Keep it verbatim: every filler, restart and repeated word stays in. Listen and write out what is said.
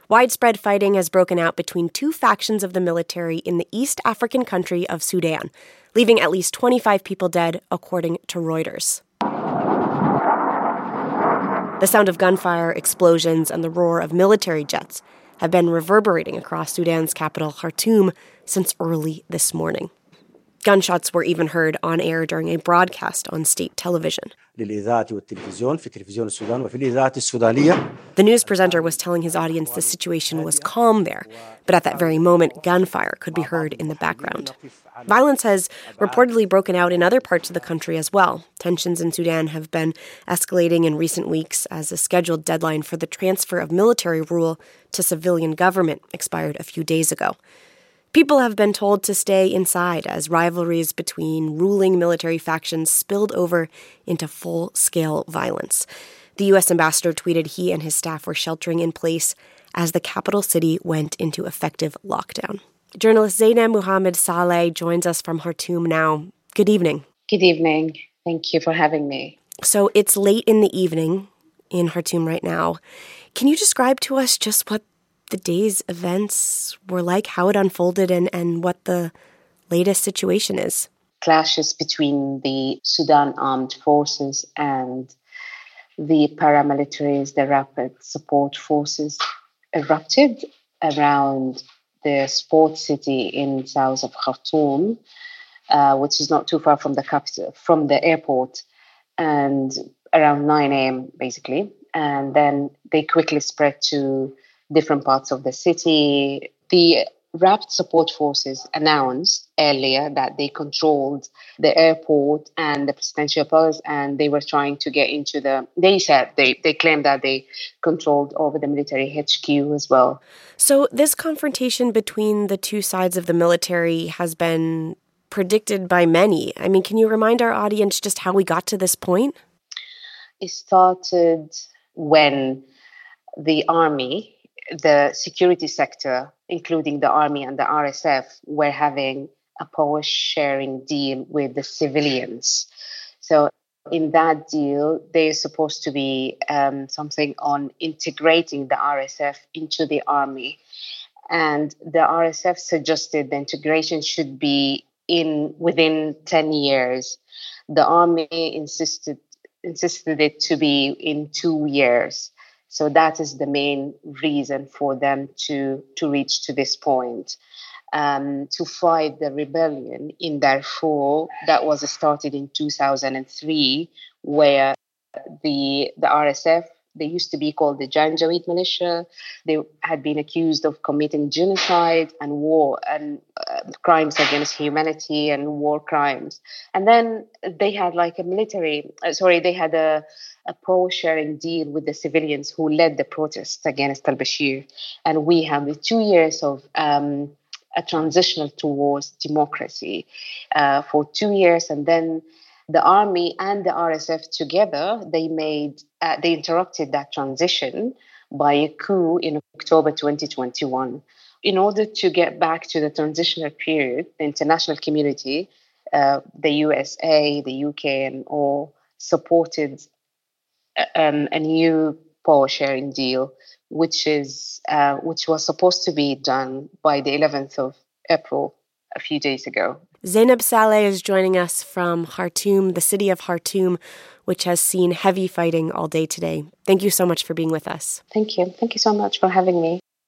Widespread fighting has broken out between two factions of the military in the East African country of Sudan, leaving at least twenty-five people dead, according to Reuters. The sound of gunfire, explosions, and the roar of military jets have been reverberating across Sudan's capital, Khartoum, since early this morning. Gunshots were even heard on air during a broadcast on state television. The news presenter was telling his audience the situation was calm there, but at that very moment, gunfire could be heard in the background. Violence has reportedly broken out in other parts of the country as well. Tensions in Sudan have been escalating in recent weeks as a scheduled deadline for the transfer of military rule to civilian government expired a few days ago. People have been told to stay inside as rivalries between ruling military factions spilled over into full-scale violence. The U S ambassador tweeted he and his staff were sheltering in place as the capital city went into effective lockdown. Journalist Zainab Mohammed Saleh joins us from Khartoum now. Good evening. Good evening. Thank you for having me. So it's late in the evening in Khartoum right now. Can you describe to us just what the day's events were like, how it unfolded, and, and what the latest situation is? Clashes between the Sudan Armed Forces and the paramilitaries, the Rapid Support Forces, erupted around the sports city in south of Khartoum, uh, which is not too far from the capital, from the airport, and around nine a.m. basically. And then they quickly spread to different parts of the city. The Rapid Support Forces announced earlier that they controlled the airport and the presidential palace, and they were trying to get into the, they said, they, they claimed that they controlled over the military H Q as well. So this confrontation between the two sides of the military has been predicted by many. I mean, can you remind our audience just how we got to this point? It started when the army, the security sector, including the army and the R S F, were having a power-sharing deal with the civilians. So in that deal, there's supposed to be um, something on integrating the R S F into the army. And the R S F suggested the integration should be in within ten years. The army insisted insisted it to be in two years. So that is the main reason for them to, to reach to this point, um, to fight the rebellion in Darfur that was started in two thousand three, where the the R S F, they used to be called the Janjaweed militia. They had been accused of committing genocide and war and uh, crimes against humanity and war crimes. And then they had like a military, uh, sorry, they had a a power-sharing deal with the civilians who led the protests against al-Bashir. And we have the two years of um, a transitional towards democracy uh, for two years. And then the army and the R S F together, they made, uh, they interrupted that transition by a coup in October twenty twenty-one. In order to get back to the transitional period, the international community, uh, the U S A, the U K, and all supported Um, a new power-sharing deal, which is uh, which was supposed to be done by the eleventh of April, a few days ago. Zainab Saleh is joining us from Khartoum, the city of Khartoum, which has seen heavy fighting all day today. Thank you so much for being with us. Thank you. Thank you so much for having me.